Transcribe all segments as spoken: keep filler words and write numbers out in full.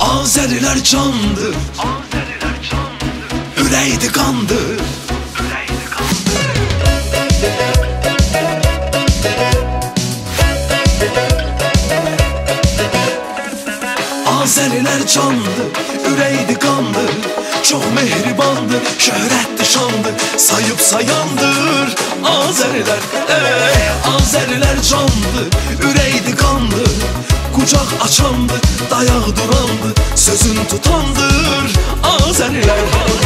Azeriler candır, üreydi kandır. Azeriler candı, üreydi kandı, çok mehribandı, şöhretli şandı, sayıp sayandır. Azeriler, ey Azeriler candı, üreydi kandı, kucak açandı, dayağı durandı, sözün tutandır. Azeriler.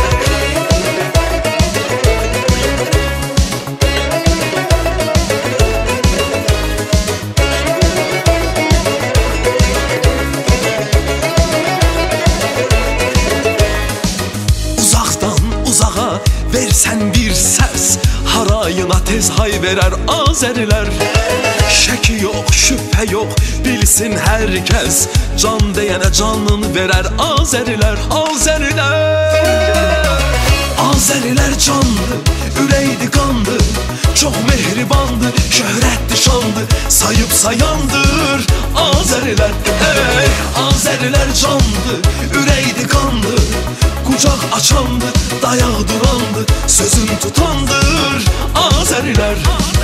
Versən bir səs, harayına tez hay verər Azeriler. Şəki yox, şübhə yox, bilsin hər kəs, can deyənə canını verər Azeriler. Azeriler, Azeriler candı, üreydi kandı, çox mehribandı, şöhrətli şandı, sayıp sayandır. Azeriler, ey Azeriler candı, üreydi kandı, kucak açandı, dayağı durandı, sözün tutandır. Azeriler.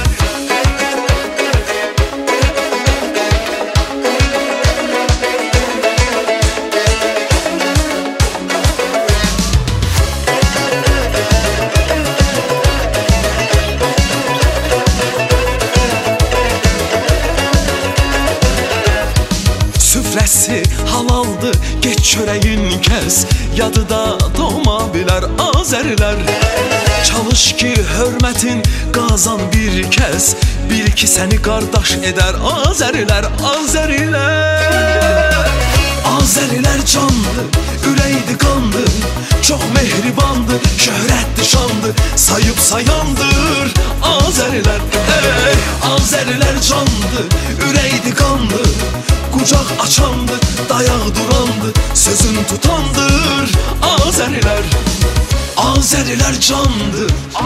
Süfrəsi halaldı, geç çörəyin kəs, yadıda doğma bilər Azeriler. Çalış ki hörmətin qazan bir kəs, bil ki səni qardaş edər Azeriler. Azeriler, Azeriler candı, üreydi kandı, çox mehribandı, şöhrətli şandı, sayıp sayandır. Azeriler, ey Azeriler candı, üreydi kandı, kucak açandı, dayağı durandı, sözün tutandır. Azeriler. Azeriler candı,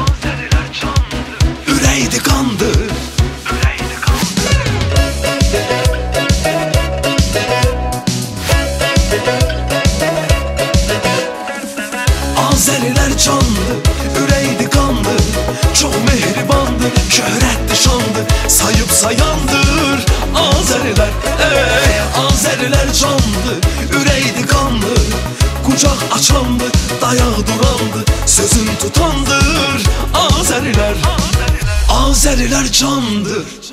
üreydi kandı. Azeriler candı, üreydi kandı, çok mehribandı, şöhretli şandı, sayıp sayandır. Azeriler, ey Azeriler candı, üreydi kandı, kucak açandı, dayağı durandı, sözün tutandır. Azeriler, Azeriler candır.